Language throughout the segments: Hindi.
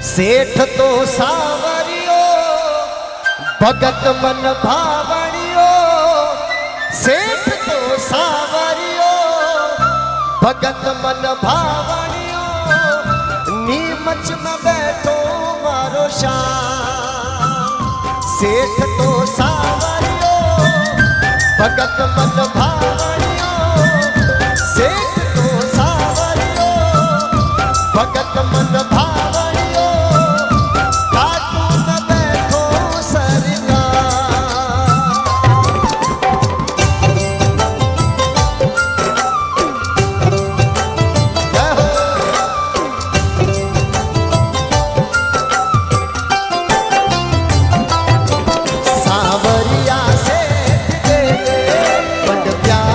सेठ तो सावरियो भगत मन भावणियो। सेठ तो सावरियो भगत मन भावणियो। नीमच में बैठो मारो श्याम। सेठ तो सावरियो भगत मन भावणियो। सेठ तो सावरियो भगत मन भावणियो। काटू न बैठो सरकार। सावरिया सेठ दे बड़ प्यार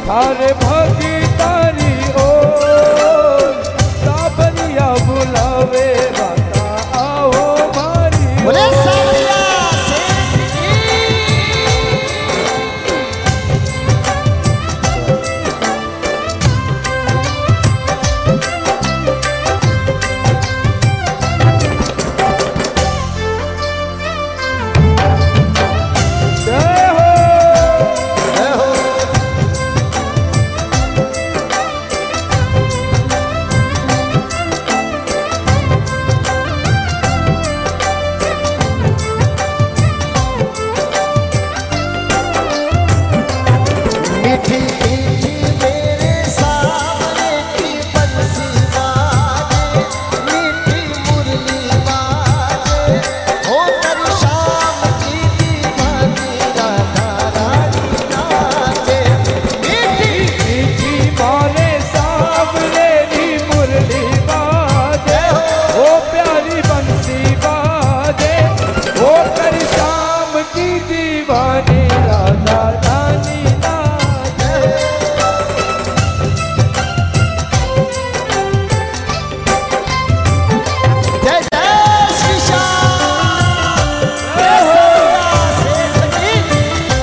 थारे भागी तारी ओ सावरिया बुलावे माता आओ मारी बोले सावरिया सेठ की। जय हो जय हो। मीठी मीठी मेरे सामने की बंसी बाजे, मीठी मुरली बाजे, होकर शाम की दीवानी राधा रानी नाचे। मीठी मीठी मारे सावरे री मुरली बाजे ओ प्यारी बंसी बाजे ओ कर शाम की दीवानी राधा रानी नाचे। जय जय श्री श्याम। जय हो सेठ की।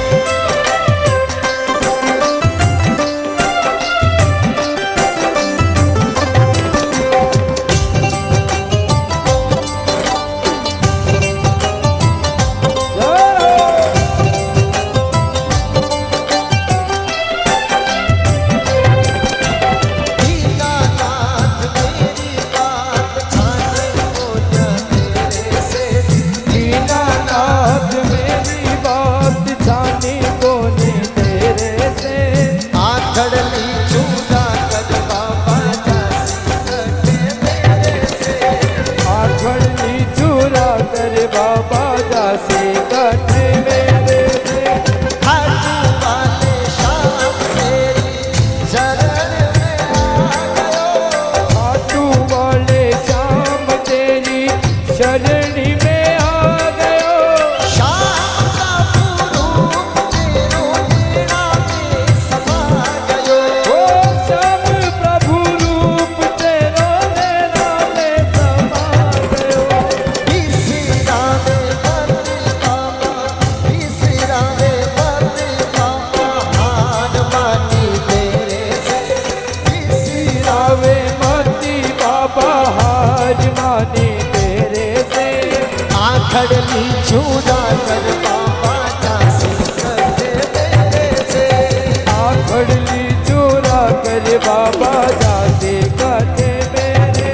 दीनानाथ मेरी बात छाने को जा तेरे से। दीनानाथ मेरी बात जानी कोनी तेरे से आखड़ली चूड़ा कर बाबा जासी सके मेरे से। आखड़ी चूरा कर बाबा दासी कट मेरे से खाटू वाले शाम तेरी शरण में आ गयो। खाटू वाले शाम तेरी शरणी में आ गयो। शाम का पुरूप तेरो लीला में समा गयो। ओ श्याम प्रभु रूप तेरो नैना में समा गयो। तीसरा में बदल बाबा, तीसरा में बदल बाबा, हार मानी तेरे से। तीसरा आवे माती बाबा हार मानी तेरे से आखड़ली चूड़ा कर बाबा जासी सके मेरे से। आखड़ली चूरा कर बाबा दासी कट मेरे।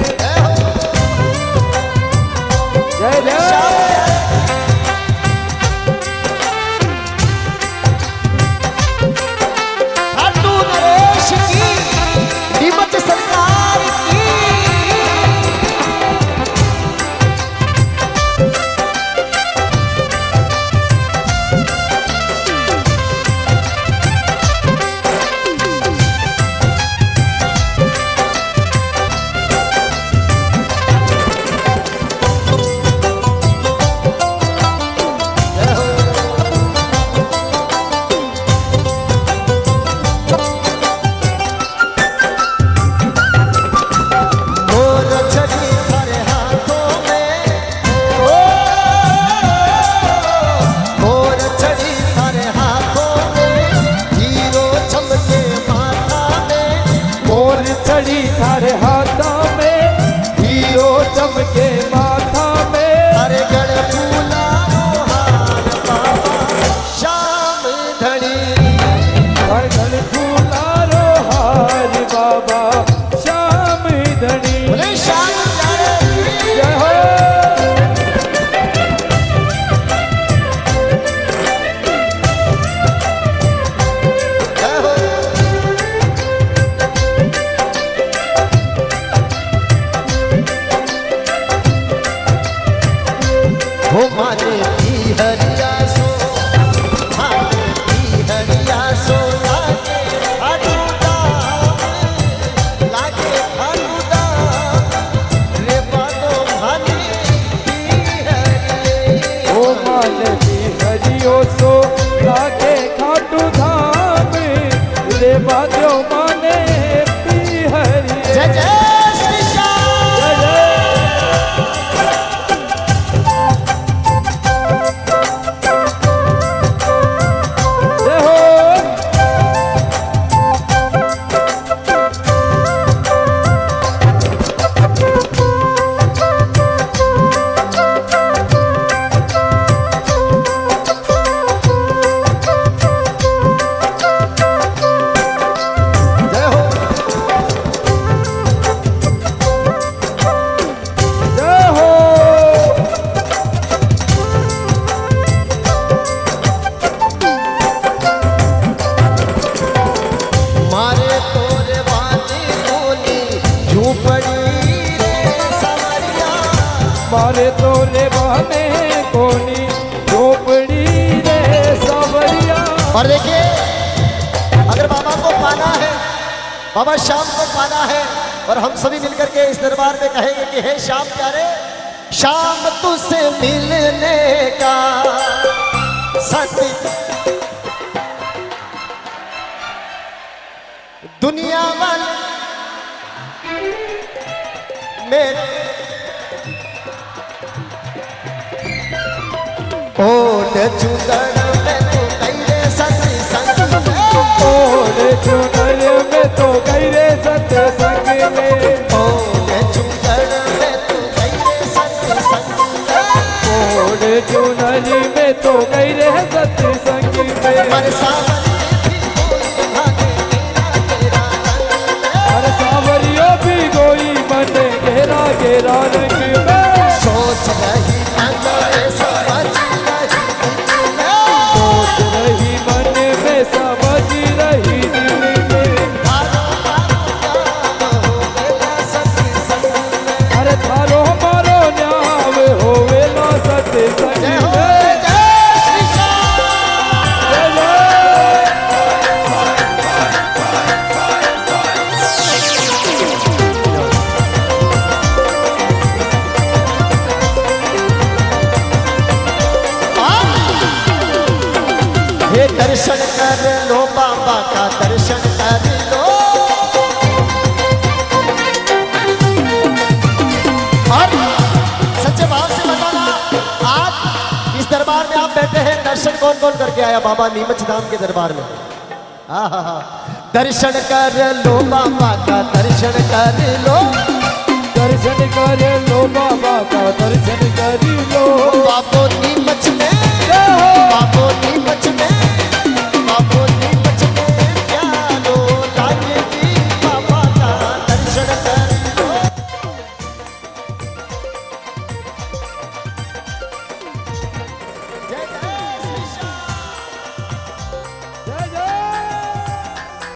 जय जय खाटू नरेश की, नीमच सरकार की। मोर छड़ी थारे हाथों में, मोर छड़ी थारे हाथों में, हीरो चमके माथा में। मोर चढ़ी थारे हाथा में हीरो चमके माथा में। हरे गण फूला हार बाबा श्याम धनी। हर घन फूला रो हार बाबा श्याम धनी। बोले श्याम धनी। जय हो जय हो। हो माने की हरिया सो, माने की हरिया सो, लागे खाटू दाम, लागे खाटू दाम, रे बातो माने की हरिये। ओ मानवी हरियो सो लागे खाटू धाम रे बात थारे तो रे बहने कोनी झोपड़ी रे सावरिया। और देखिए, अगर बाबा को पाना है, बाबा श्याम को पाना है, और हम सभी मिलकर के इस दरबार में कहेंगे कि हे श्याम प्यारे, श्याम तुझसे मिलने का सत्य दुनिया वाले मेरे ओट चुदड़ में तू कैरे सत्य संग में, ओट चुनर में तो गई रे सत्संग में, ओट चुदड़ में तू कैरे सत्य संग में, ओट चुनर में तो गई रे सत्संग में। पर सावरिये भी कोई भागे तेरा तेरा रंग में, हर सावरियों भी गोई मन घेरा घेरा रंग में। सोच रही मन में समझ रही दिल में, सोच रही मन में समझ रही दिल में, थारो नाम हो गया सत्य संग में। अरे थारो मारो न्याव होवेला सत्संग जय हो, में। जय श्री श्याम। जय जय। हे दर्शन कर लो बाबा का दर्शन कर लो, और सच्चे भाव से बताना, आज इस दरबार में आप बैठे हैं, दर्शन कौन कौन करके आया बाबा नीमच धाम के दरबार में? हाँ, दर्शन कर लो बाबा का दर्शन कर लो, दर्शन कर लो बाबा